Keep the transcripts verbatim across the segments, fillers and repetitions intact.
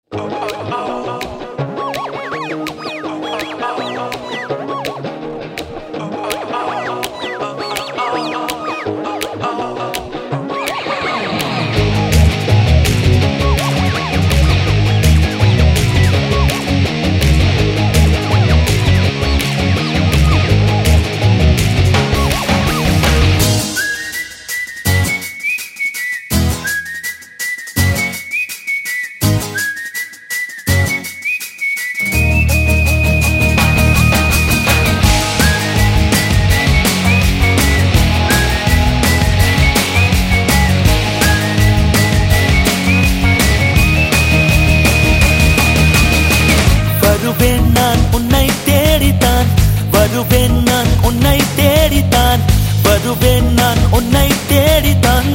வருவேன் நான் உன்னை தேடித்தான் வருவேன் நான் உன்னை தேடித்தான் வருவேன் நான் உன்னை தேடித்தான்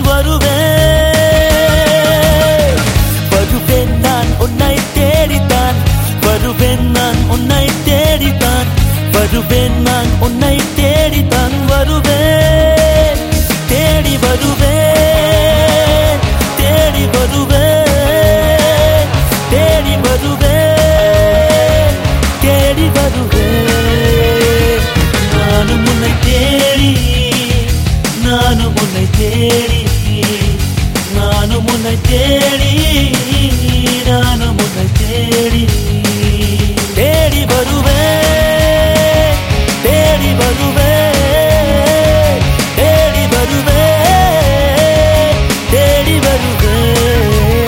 வருவேன் வருவேன் நான் உன்னை தேடித்தான் வருவேன் நான் உன்னை தேடித்தான் வருவேன் நான் உன்னை தேடித்தான் வருவேன் தேடி வருவேன் தேடி வருவேன் தேடி வருவேன் தேடி வருவேன் நானும் உன்னை தேடி நானும் உன்னை தேடி நானும் உன்னை தேடி நானும் உன்னை தேடி தேடி வருவேன் தேடி வருவேன் தேடி வருவேன் தேடி வருவேன்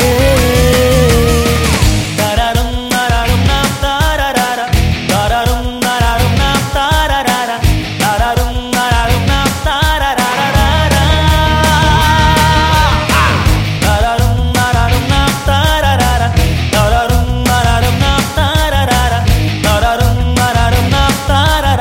தரரும் நரரும் நாம் தாரரர தரரும் நரரும் நாம் தாரரர தரரும் நரரும் நாம் தாரரர தரரும் நரரும் நாம் தாரரர தரரும் நரரும் நாம் தாரரர தரரும் நரரும் நாம் தாரரர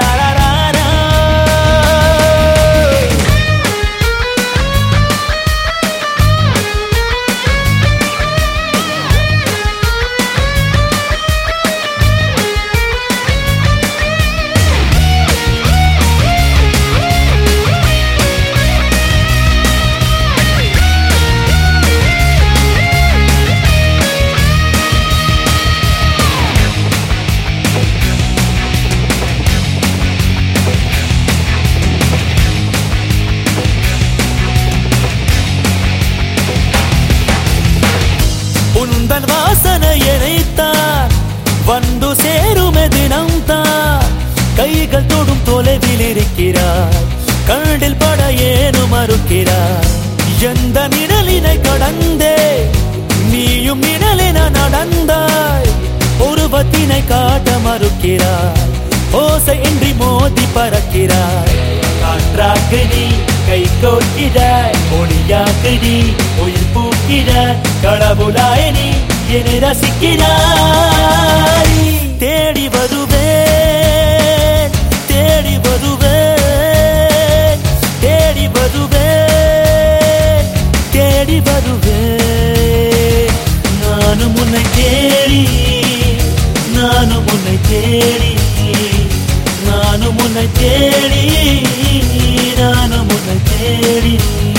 உந்தன் வாசனை இணைத்தான் வந்து சேருமே தினம் தான் கைகள் தொடும் தொலைவில் இருக்கிறார் கண்ணில் பட ஏனும் மறுக்கிறார் எந்த நிழலினை கடந்தே நீயும் நிழலின நடந்தாய் உருவத்தினை காட்ட மறுக்கிறார் ஓசை இன்றி மோதி பறக்கிறாய் காற்றாக நீ கை கோர்க்கிறாய் ஒளியாக நீ உயிர் பூக்கிறாய் கடவுளாய் நீ என்னை ரசிக்கிறாய் தேடி வருவேன் தேடி வருவேன் தேடி வருவேன் தேடி வருவேன் நானும் உன்னை தேடி நானும் உன்னை தேடி நானும் உன்னை தேடி நானும் உன்னை தேடி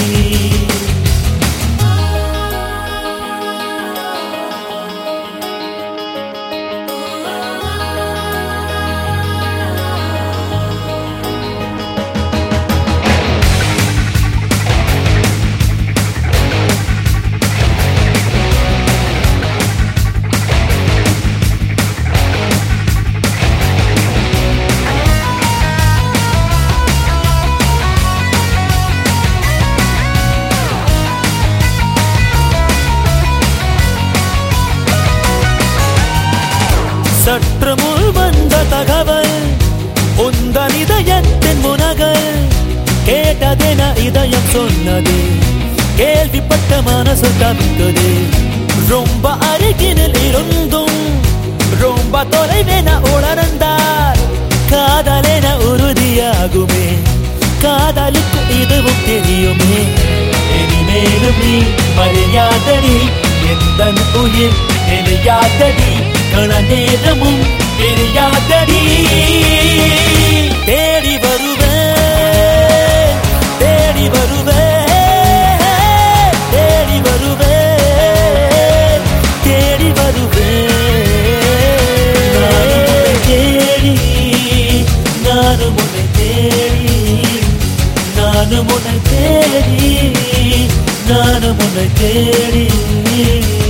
சற்று முள் வந்த தகவல் உந்தன் இதயத்தின் முனகல் கேட்டதென இதயம் சொன்னது கேள்விப்பட்ட மனசு தவித்தது ரொம்ப அருகினில் இருந்தும் ரொம்ப தொலைவென உணர்ந்தார் காதலென உறுதியாகுமே காதலுக்கு இதுவும் தெரியுமே இனிமேலும் நீ மரியாதடி எந்தன் உயிர் தெரியாதடி கண நேரமும் தெரியாதடி தேடி வருவேன் தேடி வருவேன் தேடி வருவேன் தேடி வருவேன் உன்னை தேடி நானும் உன்னை தேடி